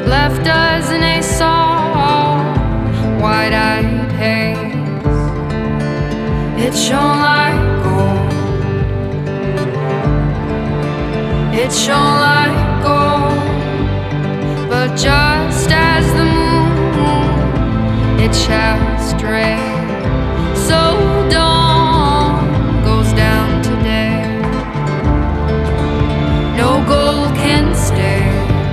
left us in a soft, wide-eyed haze. It shone like gold. It shone like gold. But just as the moon, it shall stray. So dawn goes down today. No gold can stay.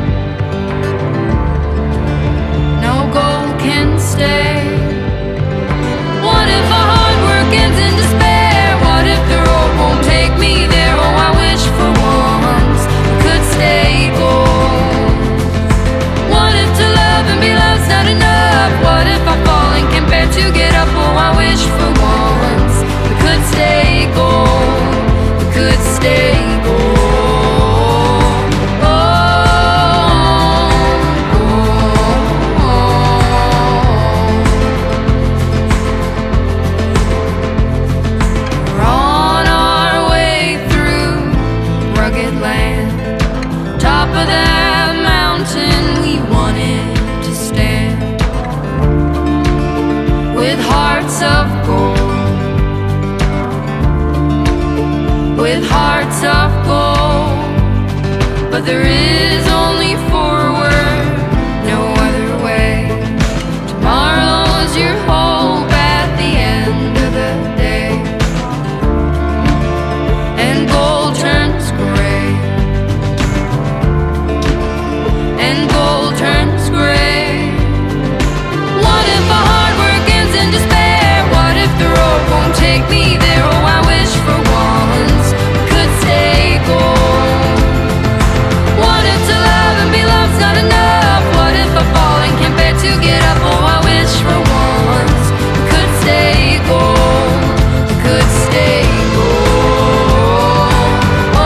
No gold can stay. What if our hard work ends in despair? What if the road won't take me there? Oh, I wish for once we could stay gold. What if to love and be loved's not enough? What if I fall and can't bear to get up? Oh, I wish for once we could stay gold. We could stay gold. With hearts of gold, but there is only forward, no other way. Tomorrow's your hope at the end of the day, and gold turns gray, and gold turns gray. What if our hard work ends in despair? What if the road won't take me there? Oh, I wish for once stay gold. What if to love and be loved's not enough? What if I fall and can't bear to get up? Oh, I wish for once we could stay gold. We could stay gold. Oh,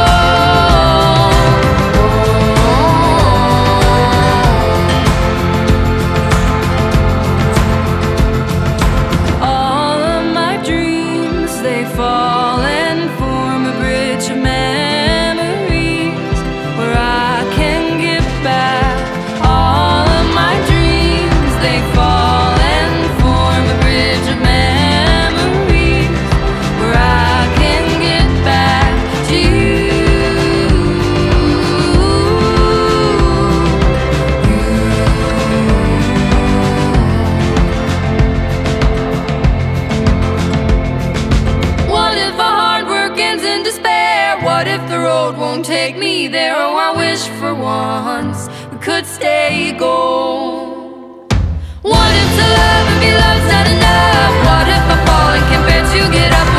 oh. All of my dreams, they fall and form a bridge of memories where I can get back. All of my dreams, they fall and form a bridge of memories where I can get back to you. What if our hard work ends in despair? What if the road won't take me there? Oh, I wish for once we could stay gold. What if to love and be loved's not enough? What if I fall and can't bear to get up?